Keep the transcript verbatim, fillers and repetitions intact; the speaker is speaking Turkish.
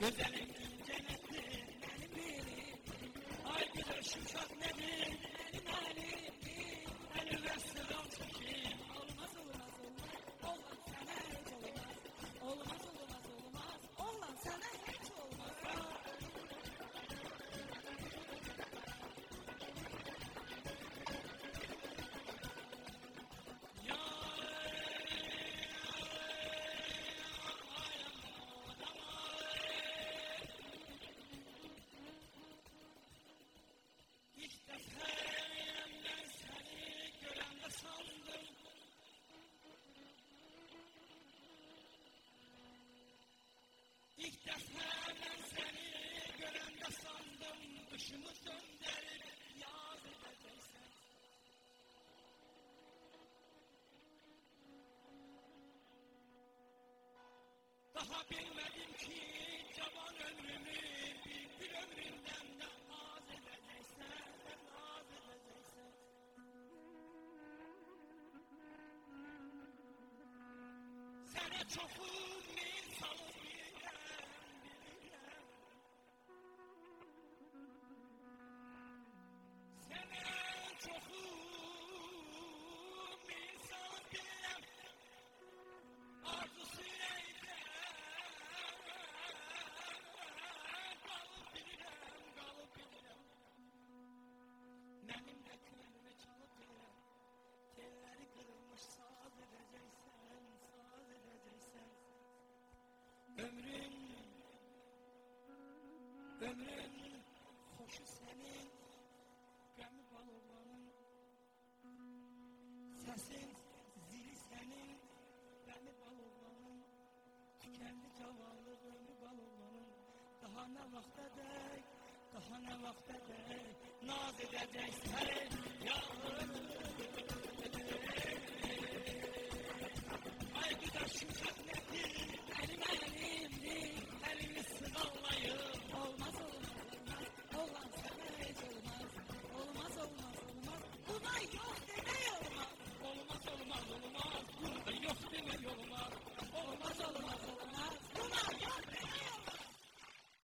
Güzelim cennetli benim benim. Ay güneş uşak nedir benim halim. Elime sıram çekeyim. Olmaz olmaz olmaz. Oğlan sana hiç olmaz. Olmaz olmaz olmaz. Oğlan sana hiç olmaz. İlk defa ben seni görende sandım, dışımı döndürüp yaz edeceksin. Daha bilmedim ki cavan ömrümü bir, bir ömrümden de az edeceksin, az edeceksin. Sana çokum insanım bilmem, bilmem. Sana çokum insan bilmem. Arzusu neyden kalıp bilirem, kalıp bilirem. Benim de külümü çalıp bilirem. Telleri kırılmış saz edeceksen, saz edeceksen. Ömrün, ömrün hoşu senin, gömü balığının. Sesin zili senin, gömü balığının. Tükendi cavanlık ömrü balığının. Daha ne vakte dek, daha ne vakte dek naz edeceksen ya.